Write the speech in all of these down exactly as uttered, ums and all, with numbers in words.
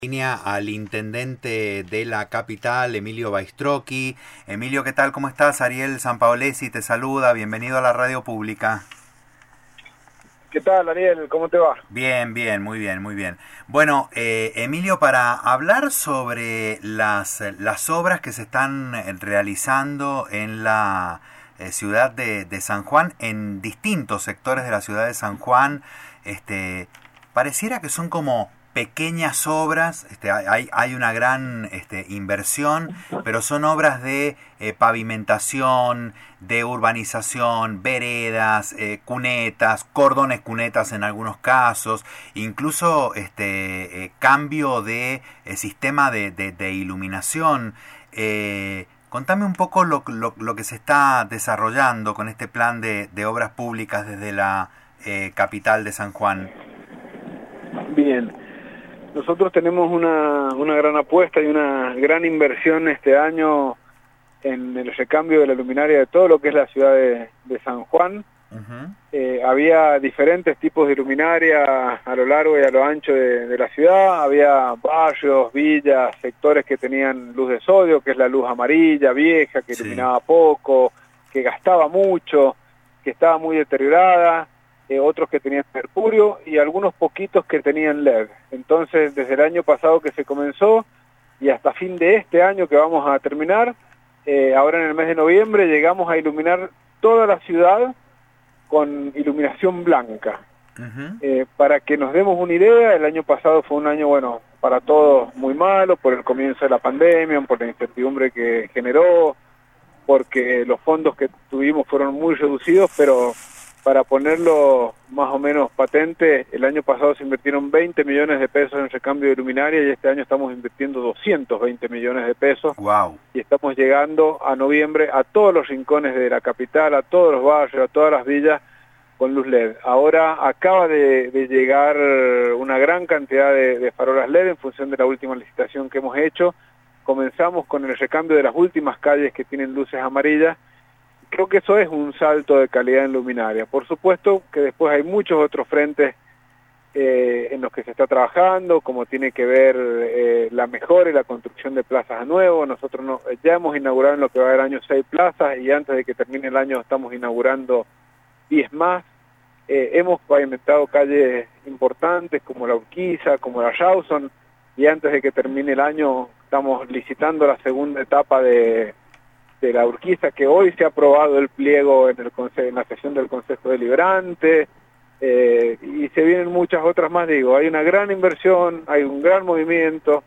Línea al intendente de la capital, Emilio Baistrocchi. Emilio, ¿qué tal? ¿Cómo estás? Ariel Sampaolesi te saluda. Bienvenido a la radio pública. ¿Qué tal, Ariel? ¿Cómo te va? Bien, bien, muy bien, muy bien. Bueno, eh, Emilio, para hablar sobre las, las obras que se están realizando en la eh, ciudad de, de San Juan, en distintos sectores de la ciudad de San Juan, este, pareciera que son como pequeñas obras, este, hay, hay una gran este, inversión, pero son obras de eh, pavimentación, de urbanización, veredas, eh, cunetas, cordones cunetas en algunos casos, incluso este eh, cambio de eh, sistema de, de, de iluminación. Eh, contame un poco lo, lo, lo que se está desarrollando con este plan de, de obras públicas desde la eh, capital de San Juan. Bien. Nosotros tenemos una, una gran apuesta y una gran inversión este año en el recambio de la luminaria de todo lo que es la ciudad de, de San Juan. Uh-huh. Eh, había diferentes tipos de luminaria a lo largo y a lo ancho de, de la ciudad. Había barrios, villas, sectores que tenían luz de sodio, que es la luz amarilla, vieja, que sí. Iluminaba poco, que gastaba mucho, que estaba muy deteriorada. Eh, otros que tenían mercurio y algunos poquitos que tenían L E D. Entonces, desde el año pasado que se comenzó y hasta fin de este año que vamos a terminar, eh, ahora en el mes de noviembre llegamos a iluminar toda la ciudad con iluminación blanca. Uh-huh. Eh, para que nos demos una idea, el año pasado fue un año, bueno, para todos muy malo, por el comienzo de la pandemia, por la incertidumbre que generó, porque los fondos que tuvimos fueron muy reducidos, pero para ponerlo más o menos patente, el año pasado se invirtieron veinte millones de pesos en recambio de luminaria y este año estamos invirtiendo doscientos veinte millones de pesos. Wow. Y estamos llegando a noviembre a todos los rincones de la capital, a todos los barrios, a todas las villas con luz L E D. Ahora acaba de, de llegar una gran cantidad de, de farolas L E D en función de la última licitación que hemos hecho. Comenzamos con el recambio de las últimas calles que tienen luces amarillas. Creo que eso es un salto de calidad en luminaria. Por supuesto que después hay muchos otros frentes eh, en los que se está trabajando, como tiene que ver eh, la mejora y la construcción de plazas a nuevo. Nosotros no, ya hemos inaugurado en lo que va a haber año seis plazas y antes de que termine el año estamos inaugurando diez más. Eh, hemos pavimentado calles importantes como la Urquiza, como la Rawson, y antes de que termine el año estamos licitando la segunda etapa de... de la Urquiza, que hoy se ha aprobado el pliego en, el conse en la sesión del Consejo Deliberante, eh, y se vienen muchas otras más, digo, hay una gran inversión, hay un gran movimiento,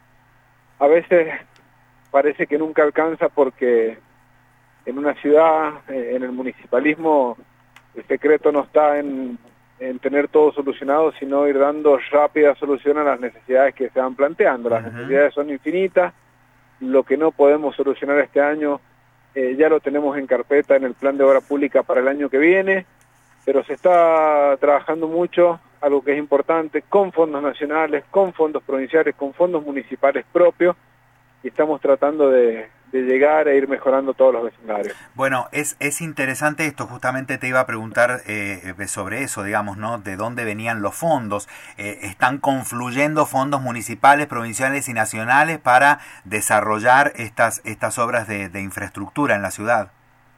a veces parece que nunca alcanza porque en una ciudad, eh, en el municipalismo, el secreto no está en, en tener todo solucionado, sino ir dando rápida solución a las necesidades que se van planteando. Las uh-huh. necesidades son infinitas. Lo que no podemos solucionar este año eh, ya lo tenemos en carpeta en el plan de obra pública para el año que viene, pero se está trabajando mucho, algo que es importante, con fondos nacionales, con fondos provinciales, con fondos municipales propios, y estamos tratando de, de llegar e ir mejorando todos los vecindarios. Bueno, es, es interesante esto, justamente te iba a preguntar eh, sobre eso, digamos, ¿no? De dónde venían los fondos. Eh, ¿Están confluyendo fondos municipales, provinciales y nacionales para desarrollar estas, estas obras de, de infraestructura en la ciudad?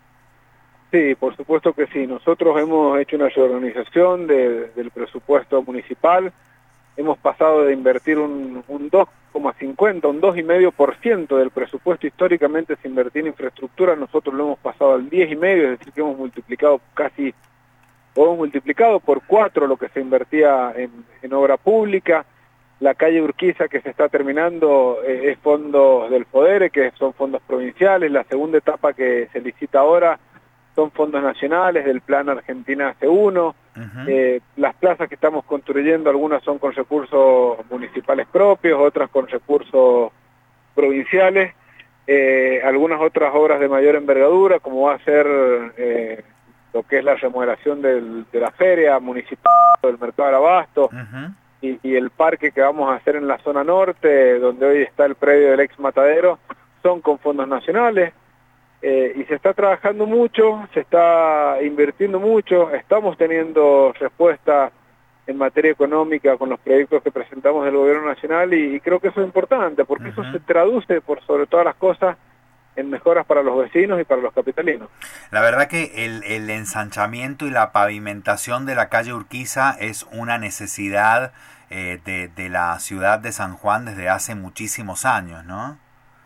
Sí, por supuesto que sí. Nosotros hemos hecho una reorganización de, del presupuesto municipal. Hemos pasado de invertir un, un dos coma cincuenta, un dos coma cinco por ciento del presupuesto históricamente se invertía en infraestructura, nosotros lo hemos pasado al diez coma cinco, es decir, que hemos multiplicado casi, o hemos multiplicado por cuatro lo que se invertía en, en obra pública. La calle Urquiza que se está terminando eh, es fondos del FODERE, que son fondos provinciales. La segunda etapa que se licita ahora son fondos nacionales del Plan Argentina C uno. Uh-huh. eh, las plazas que estamos construyendo, algunas son con recursos municipales propios, otras con recursos provinciales, eh, algunas otras obras de mayor envergadura, como va a ser eh, lo que es la remodelación del, de la feria municipal, del mercado del abasto, uh-huh. y, y el parque que vamos a hacer en la zona norte, donde hoy está el predio del ex matadero, son con fondos nacionales. Eh, y se está trabajando mucho, se está invirtiendo mucho, estamos teniendo respuesta en materia económica con los proyectos que presentamos del Gobierno Nacional y, y creo que eso es importante porque uh-huh. eso se traduce por sobre todas las cosas en mejoras para los vecinos y para los capitalinos. La verdad que el, el ensanchamiento y la pavimentación de la calle Urquiza es una necesidad eh, de, de la ciudad de San Juan desde hace muchísimos años, ¿no?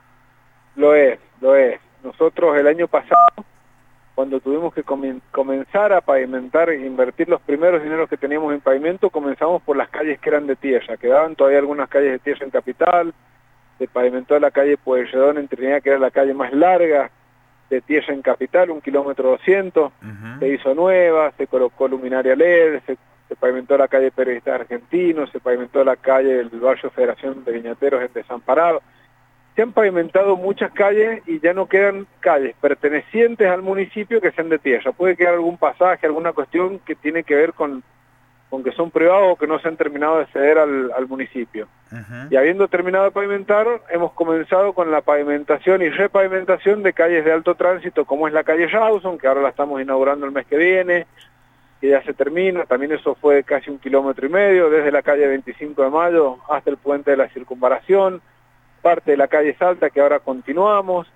Lo es, lo es. Nosotros el año pasado, cuando tuvimos que comen- comenzar a pavimentar e invertir los primeros dineros que teníamos en pavimento, comenzamos por las calles que eran de tierra. Quedaban todavía algunas calles de tierra en Capital, se pavimentó la calle Pueyrredón en Trinidad, que era la calle más larga de tierra en Capital, un kilómetro doscientos, uh-huh. se hizo nueva, se colocó luminaria L E D, se, se pavimentó la calle Periodistas Argentinos, se pavimentó la calle del barrio Federación de Viñateros en Desamparado. Se han pavimentado muchas calles y ya no quedan calles pertenecientes al municipio que sean de tierra. Puede quedar algún pasaje, alguna cuestión que tiene que ver con, con que son privados o que no se han terminado de ceder al, al municipio. Uh-huh. Y habiendo terminado de pavimentar, hemos comenzado con la pavimentación y repavimentación de calles de alto tránsito, como es la calle Rawson, que ahora la estamos inaugurando el mes que viene, que ya se termina. También eso fue casi un kilómetro y medio, desde la calle veinticinco de mayo hasta el puente de la Circunvalación, parte de la calle Salta que ahora continuamos,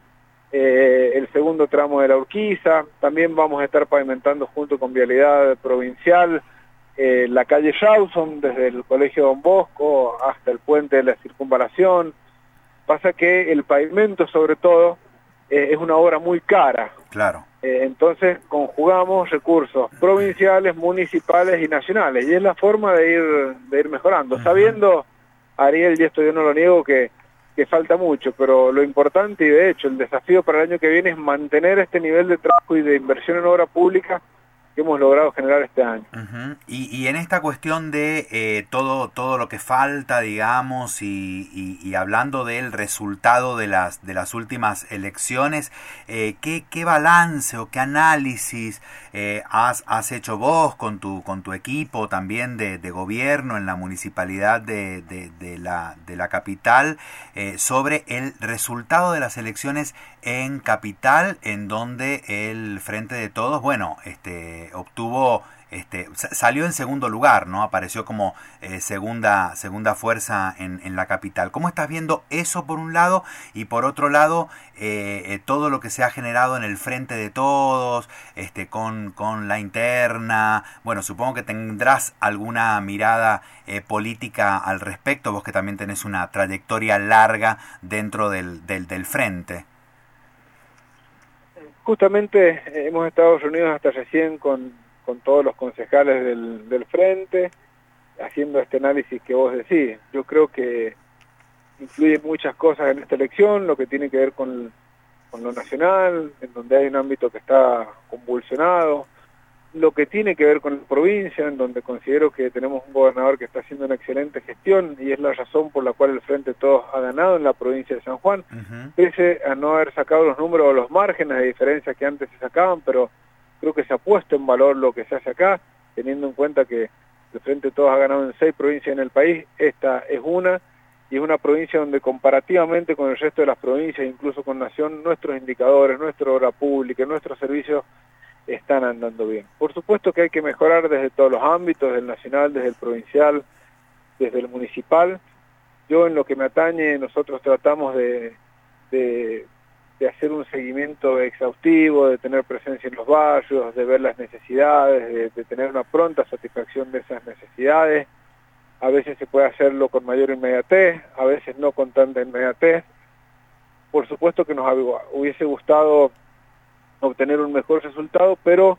eh, el segundo tramo de la Urquiza. También vamos a estar pavimentando junto con Vialidad Provincial eh, la calle Rawson desde el Colegio Don Bosco hasta el puente de la Circunvalación. Pasa que el pavimento sobre todo eh, es una obra muy cara. Claro. Eh, entonces conjugamos recursos provinciales, municipales y nacionales y es la forma de ir, de ir mejorando, uh-huh. sabiendo, Ariel, y esto yo no lo niego, que que falta mucho, pero lo importante y de hecho el desafío para el año que viene es mantener este nivel de trabajo y de inversión en obra pública que hemos logrado generar este año. Uh-huh. y, y en esta cuestión de eh, todo todo lo que falta, digamos, y, y, y hablando del resultado de las de las últimas elecciones, eh, ¿qué, qué balance o qué análisis eh, has, has hecho vos con tu con tu equipo también de, de gobierno en la municipalidad de, de, de, la, de la capital eh, sobre el resultado de las elecciones en Capital, en donde el Frente de Todos, bueno, este obtuvo, este salió en segundo lugar, ¿no? Apareció como eh, segunda segunda fuerza en, en la capital. ¿Cómo estás viendo eso por un lado? Y por otro lado, eh, eh, todo lo que se ha generado en el Frente de Todos, este con, con la interna. Bueno, supongo que tendrás alguna mirada eh, política al respecto, vos que también tenés una trayectoria larga dentro del, del, del Frente. Justamente eh, hemos estado reunidos hasta recién con, con todos los concejales del, del Frente, haciendo este análisis que vos decís. Yo creo que influyen muchas cosas en esta elección, lo que tiene que ver con, con lo nacional, en donde hay un ámbito que está convulsionado, lo que tiene que ver con la provincia, en donde considero que tenemos un gobernador que está haciendo una excelente gestión y es la razón por la cual el Frente de Todos ha ganado en la provincia de San Juan, uh-huh. pese a no haber sacado los números o los márgenes de diferencia que antes se sacaban, pero creo que se ha puesto en valor lo que se hace acá, teniendo en cuenta que el Frente de Todos ha ganado en seis provincias en el país, esta es una, y es una provincia donde comparativamente con el resto de las provincias, incluso con Nación, nuestros indicadores, nuestra obra pública, nuestros servicios están andando bien. Por supuesto que hay que mejorar desde todos los ámbitos, desde el nacional, desde el provincial, desde el municipal. Yo en lo que me atañe, nosotros tratamos de, de, de hacer un seguimiento exhaustivo, de tener presencia en los barrios, de ver las necesidades, de, de tener una pronta satisfacción de esas necesidades. A veces se puede hacerlo con mayor inmediatez, a veces no con tanta inmediatez. Por supuesto que nos hubiese gustado obtener un mejor resultado, pero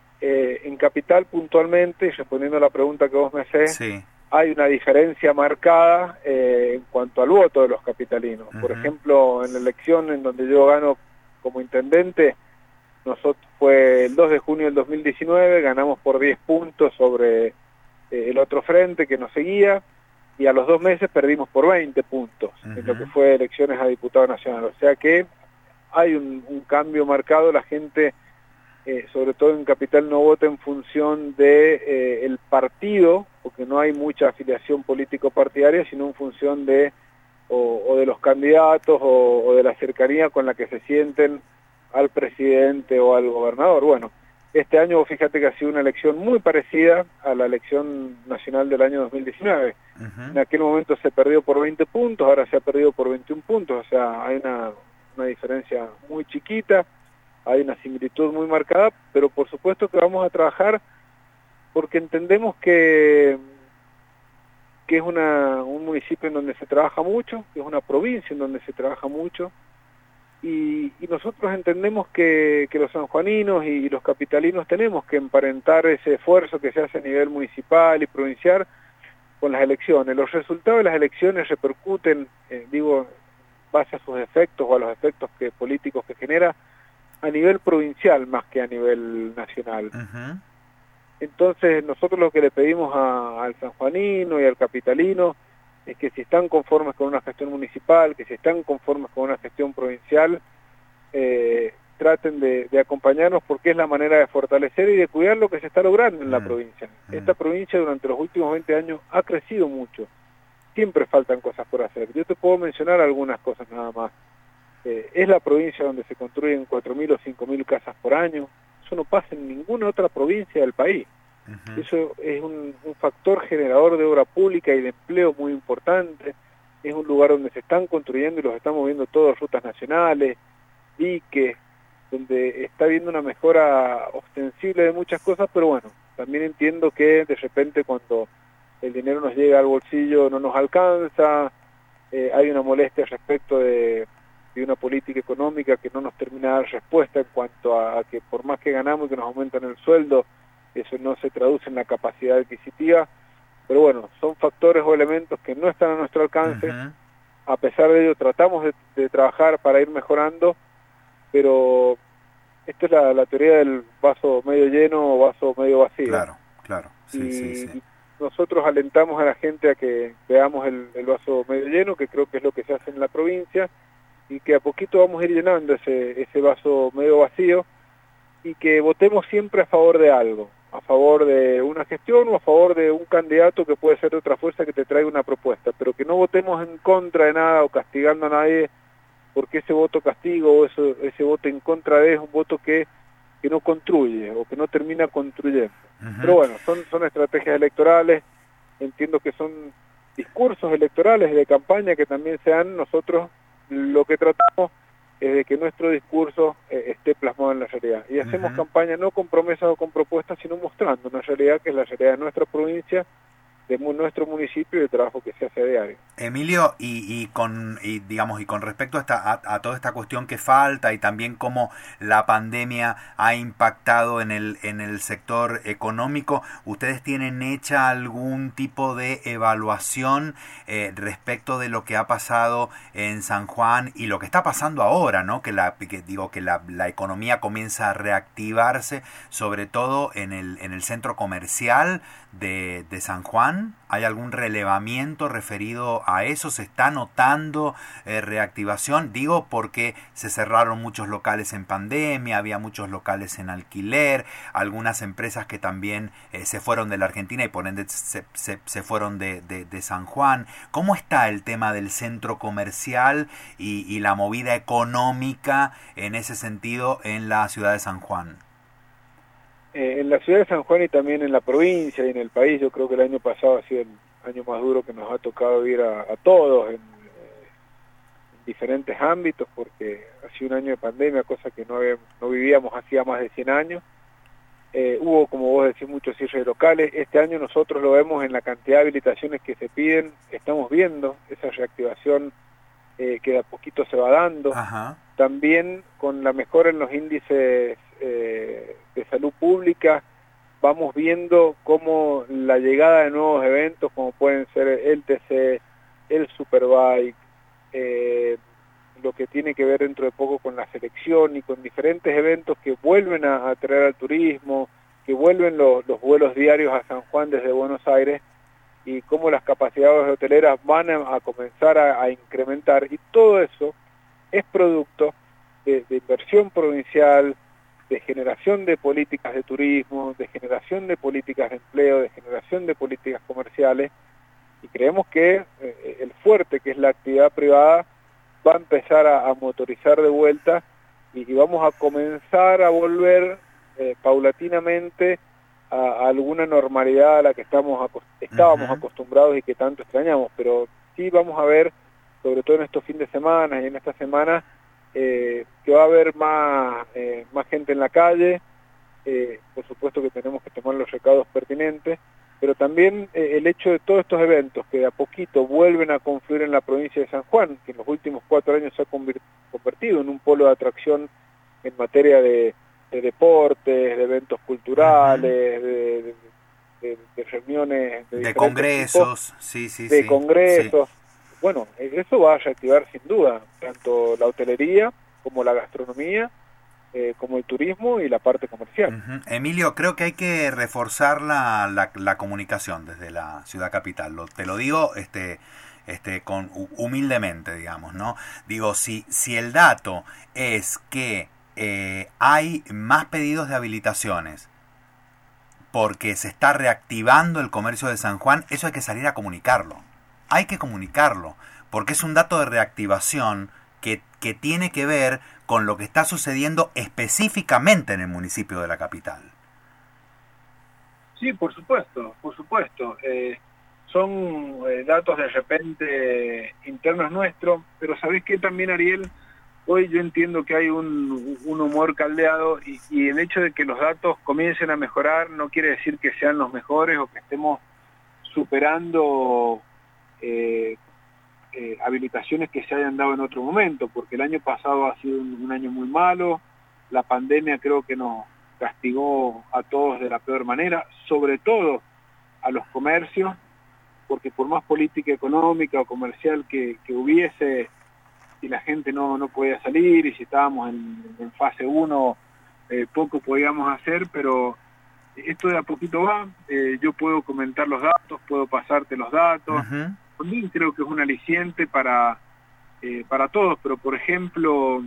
eh, en Capital puntualmente, y respondiendo a la pregunta que vos me hacés, sí. hay una diferencia marcada eh, en cuanto al voto de los capitalinos. Uh-huh. Por ejemplo, en la elección en donde yo gano como intendente, nosotros fue el dos de junio del dos mil diecinueve, ganamos por diez puntos sobre eh, el otro frente que nos seguía, y a los dos meses perdimos por veinte puntos, uh-huh. en lo que fue elecciones a diputado nacional. O sea que hay un, un cambio marcado, la gente, eh, sobre todo en Capital, no vota en función de eh, el partido, porque no hay mucha afiliación político-partidaria, sino en función de o, o de los candidatos o, o de la cercanía con la que se sienten al presidente o al gobernador. Bueno, Este año, fíjate que ha sido una elección muy parecida a la elección nacional del año dos mil diecinueve. Uh-huh. En aquel momento se perdió por veinte puntos, ahora se ha perdido por veintiún puntos, o sea, hay una, una diferencia muy chiquita, hay una similitud muy marcada, pero por supuesto que vamos a trabajar porque entendemos que, que es una, un municipio en donde se trabaja mucho, que es una provincia en donde se trabaja mucho, y, y nosotros entendemos que, que los sanjuaninos y los capitalinos tenemos que emparentar ese esfuerzo que se hace a nivel municipal y provincial con las elecciones. Los resultados de las elecciones repercuten, eh, digo, base a sus efectos o a los efectos que, políticos que genera a nivel provincial más que a nivel nacional. Uh-huh. Entonces nosotros lo que le pedimos a, al sanjuanino y al capitalino es que si están conformes con una gestión municipal, que si están conformes con una gestión provincial, eh, traten de, de acompañarnos porque es la manera de fortalecer y de cuidar lo que se está logrando en la mm. provincia. Esta provincia durante los últimos veinte años ha crecido mucho, siempre faltan cosas por hacer. Yo te puedo mencionar algunas cosas nada más. Eh, es la provincia donde se construyen cuatro mil o cinco mil casas por año, eso no pasa en ninguna otra provincia del país. Uh-huh. Eso es un, un factor generador de obra pública y de empleo muy importante. Es un lugar donde se están construyendo y los estamos viendo todas rutas nacionales, diques, donde está habiendo una mejora ostensible de muchas cosas, pero bueno, también entiendo que de repente cuando el dinero nos llega al bolsillo no nos alcanza, eh, hay una molestia respecto de, de una política económica que no nos termina de dar respuesta en cuanto a, a que por más que ganamos y que nos aumentan el sueldo, eso no se traduce en la capacidad adquisitiva, pero bueno, son factores o elementos que no están a nuestro alcance. Uh-huh. A pesar de ello tratamos de, de trabajar para ir mejorando, pero esta es la, la teoría del vaso medio lleno o vaso medio vacío. Claro, claro, sí, y sí, sí. Nosotros alentamos a la gente a que veamos el, el vaso medio lleno, que creo que es lo que se hace en la provincia, y que a poquito vamos a ir llenando ese, ese vaso medio vacío, y que votemos siempre a favor de algo, a favor de una gestión o a favor de un candidato que puede ser de otra fuerza que te traiga una propuesta, pero que no votemos en contra de nada o castigando a nadie, porque ese voto castigo o eso, ese voto en contra de es un voto que, que no construye o que no termina construyendo. Uh-huh. Pero bueno, son, son estrategias electorales, entiendo que son discursos electorales de campaña que también se dan. Nosotros lo que tratamos es de que nuestro discurso eh, esté plasmado en la realidad. Y hacemos uh-huh. campaña no con promesas o con propuestas, sino mostrando una realidad que es la realidad de nuestra provincia, de nuestro municipio y el trabajo que se hace a diario. Emilio, y, y con y digamos y con respecto a, esta, a, a toda esta cuestión que falta y también cómo la pandemia ha impactado en el en el sector económico, ¿ustedes tienen hecha algún tipo de evaluación eh, respecto de lo que ha pasado en San Juan y lo que está pasando ahora, ¿no? Que la que digo que la, la economía comienza a reactivarse, sobre todo en el en el centro comercial de, de San Juan? ¿Hay algún relevamiento referido a eso? ¿Se está notando eh, reactivación? Digo porque se cerraron muchos locales en pandemia, había muchos locales en alquiler, algunas empresas que también eh, se fueron de la Argentina y por ende se, se, se fueron de, de, de San Juan. ¿Cómo está el tema del centro comercial y, y la movida económica en ese sentido en la ciudad de San Juan? Eh, en la ciudad de San Juan y también en la provincia y en el país, yo creo que el año pasado ha sido el año más duro que nos ha tocado vivir a, a todos en, eh, en diferentes ámbitos, porque ha sido un año de pandemia, cosa que no, habíamos, no vivíamos hacía más de cien años. Eh, hubo, como vos decís, muchos cierres locales. Este año nosotros lo vemos en la cantidad de habilitaciones que se piden, estamos viendo esa reactivación eh, que de a poquito se va dando. Ajá. También con la mejora en los índices eh, de salud pública, vamos viendo cómo la llegada de nuevos eventos, como pueden ser el T C, el Superbike, eh, lo que tiene que ver dentro de poco con la selección y con diferentes eventos que vuelven a, a atraer al turismo, que vuelven lo, los vuelos diarios a San Juan desde Buenos Aires, y cómo las capacidades hoteleras van a, a comenzar a, a incrementar, y todo eso es producto de, de inversión provincial, de generación de políticas de turismo, de generación de políticas de empleo, de generación de políticas comerciales, y creemos que eh, el fuerte, que es la actividad privada, va a empezar a, a motorizar de vuelta, y, y vamos a comenzar a volver eh, paulatinamente a, a alguna normalidad a la que estamos acost estábamos uh-huh. acostumbrados y que tanto extrañamos, pero sí vamos a ver, sobre todo en estos fines de semana y en esta semana, eh, que va a haber más, eh, más gente en la calle. Eh, por supuesto que tenemos que tomar los recados pertinentes, pero también eh, el hecho de todos estos eventos que de a poquito vuelven a confluir en la provincia de San Juan, que en los últimos cuatro años se ha convertido en un polo de atracción en materia de, de deportes, de eventos culturales, uh-huh. de, de, de, de reuniones, de, de congresos, tipos, sí, sí, de sí, congresos. Sí. Bueno, eso va a reactivar sin duda tanto la hotelería como la gastronomía, Eh, como el turismo y la parte comercial. Uh-huh. Emilio, creo que hay que reforzar la, la, la comunicación desde la ciudad capital. Lo, te lo digo este, este, con humildemente, digamos, ¿no? Digo, si, si el dato es que eh, hay más pedidos de habilitaciones porque se está reactivando el comercio de San Juan, eso hay que salir a comunicarlo. Hay que comunicarlo, porque es un dato de reactivación que, que tiene que ver con lo que está sucediendo específicamente en el municipio de la capital. Sí, por supuesto, por supuesto. Eh, son eh, datos de repente internos nuestros, pero ¿sabés qué también, Ariel? Hoy yo entiendo que hay un, un humor caldeado y, y el hecho de que los datos comiencen a mejorar no quiere decir que sean los mejores o que estemos superando eh, Eh, habilitaciones que se hayan dado en otro momento, porque el año pasado ha sido un, un año muy malo, la pandemia creo que nos castigó a todos de la peor manera, sobre todo a los comercios, porque por más política económica o comercial que, que hubiese, si la gente no, no podía salir y si estábamos en, en fase uno, eh, poco podíamos hacer, pero esto de a poquito va, eh, yo puedo comentar los datos, puedo pasarte los datos, uh-huh. También creo que es un aliciente para, eh, para todos, pero por ejemplo,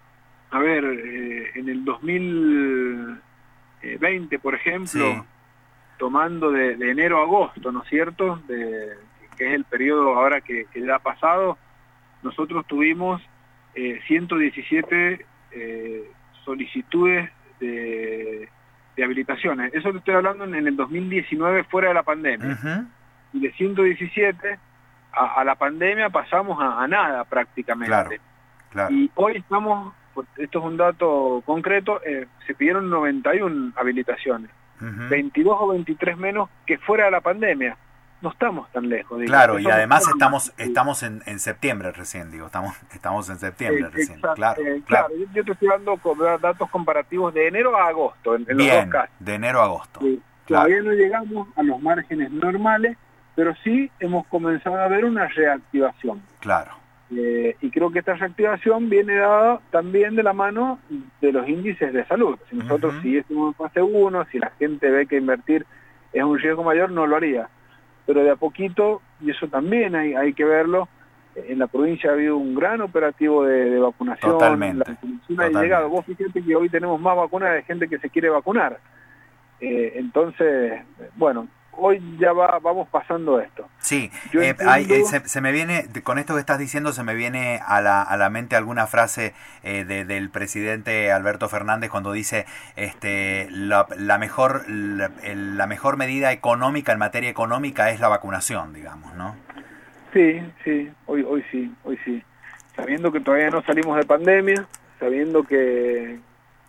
a ver, eh, en el dos mil veinte, por ejemplo, sí. tomando de, de enero a agosto, ¿no es cierto?, de, que es el periodo ahora que, que ya ha pasado, nosotros tuvimos eh, ciento diecisiete eh, solicitudes de, de habilitaciones. Eso te estoy hablando en, en el dos mil diecinueve, fuera de la pandemia. Uh-huh. Y de ciento diecisiete... A, a la pandemia pasamos a, a nada prácticamente. Claro, claro. Y hoy estamos, esto es un dato concreto, eh, se pidieron noventa y una habilitaciones, uh-huh. veintidós o veintitrés menos que fuera de la pandemia. No estamos tan lejos. Digo, claro, y además estamos estamos en, en septiembre recién, digo, estamos estamos en septiembre eh, recién. Exacto, claro, eh, claro. claro. Yo, yo te estoy dando con datos comparativos de enero a agosto, en, en Bien, los dos casos. de enero a agosto. Sí, claro. Todavía no llegamos a los márgenes normales, pero sí hemos comenzado a ver una reactivación. Claro. Eh, y creo que esta reactivación viene dada también de la mano de los índices de salud. Si nosotros uh-huh. siguiésemos en fase uno, si la gente ve que invertir es un riesgo mayor, no lo haría. Pero de a poquito, y eso también hay, hay que verlo, en la provincia ha habido un gran operativo de, de vacunación. Totalmente. La vacunación ha llegado. Vos fíjate que hoy tenemos más vacunas de gente que se quiere vacunar. Eh, entonces, bueno... Hoy ya va, vamos pasando esto. Sí, eh, hay, eh, se, se me viene, con esto que estás diciendo, se me viene a la, a la mente alguna frase eh, de, del presidente Alberto Fernández cuando dice este la, la mejor la, la mejor medida económica en materia económica es la vacunación, digamos, ¿no? Sí, sí, hoy, hoy sí, hoy sí. Sabiendo que todavía no salimos de pandemia, sabiendo que,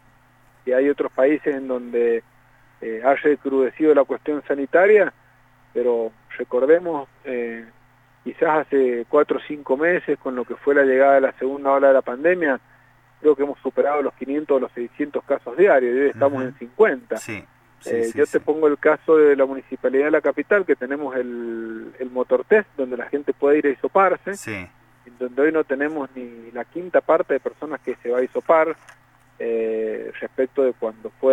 que hay otros países en donde Eh, ha recrudecido la cuestión sanitaria, pero recordemos, eh, quizás hace cuatro o cinco meses, con lo que fue la llegada de la segunda ola de la pandemia, creo que hemos superado los quinientos o los seiscientos casos diarios, y hoy estamos uh-huh. en cincuenta. Sí, sí, eh, sí, yo sí. te pongo el caso de la Municipalidad de la Capital, que tenemos el, el motor test, donde la gente puede ir a hisoparse, sí. en donde hoy no tenemos ni la quinta parte de personas que se va a hisopar, Eh, respecto de cuando fue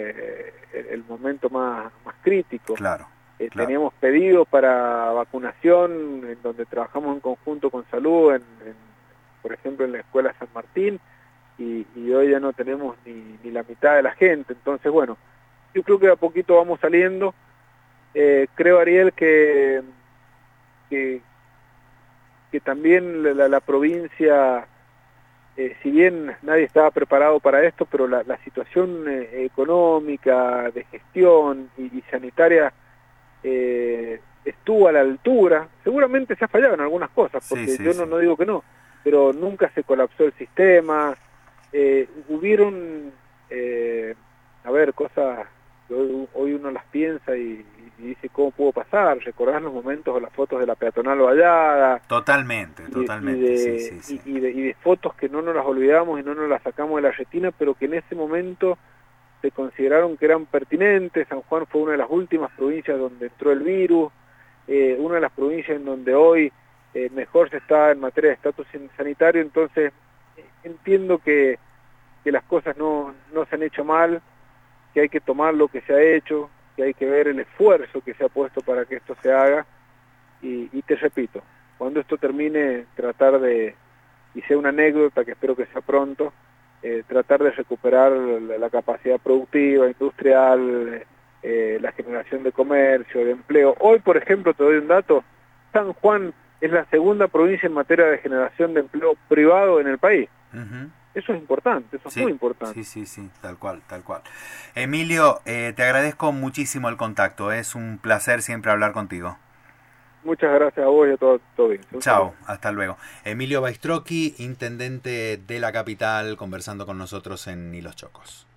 eh, el momento más, más crítico. Claro, eh, claro. Teníamos pedidos para vacunación, en donde trabajamos en conjunto con salud, en, en, por ejemplo en la Escuela San Martín, y, y hoy ya no tenemos ni, ni la mitad de la gente. Entonces, bueno, yo creo que a poquito vamos saliendo. Eh, creo, Ariel, que, que, que también la, la provincia eh, si bien nadie estaba preparado para esto, pero la, la situación eh, económica, de gestión y, y sanitaria eh, estuvo a la altura. Seguramente se ha fallado en algunas cosas, porque sí, sí, yo sí. no, no digo que no, pero nunca se colapsó el sistema. Eh, hubieron, eh, a ver, cosas que hoy, hoy uno las piensa y, y dice cómo pudo pasar. Recordás los momentos o las fotos de la peatonal vallada, Totalmente, y, y, totalmente, sí, de, sí, sí. y, y, de, y de fotos que no nos las olvidamos y no nos las sacamos de la retina, pero que en ese momento se consideraron que eran pertinentes. San Juan fue una de las últimas provincias donde entró el virus, eh, una de las provincias en donde hoy eh, mejor se está en materia de estatus sanitario. Entonces entiendo que, que las cosas no, no se han hecho mal, que hay que tomar lo que se ha hecho, que hay que ver el esfuerzo que se ha puesto para que esto se haga, y, y te repito, cuando esto termine, tratar de, y sea una anécdota que espero que sea pronto, eh, tratar de recuperar la, la capacidad productiva, industrial, eh, la generación de comercio, de empleo. Hoy, por ejemplo, te doy un dato: San Juan es la segunda provincia en materia de generación de empleo privado en el país. Uh-huh. Eso es importante, eso sí, es muy importante. Sí, sí, sí, tal cual, tal cual. Emilio, eh, te agradezco muchísimo el contacto, es un placer siempre hablar contigo. Muchas gracias a vos y a todo, todo bien. Un Chao, saludo. hasta luego. Emilio Baistrocchi, intendente de la capital, conversando con nosotros en Ni los Chocos.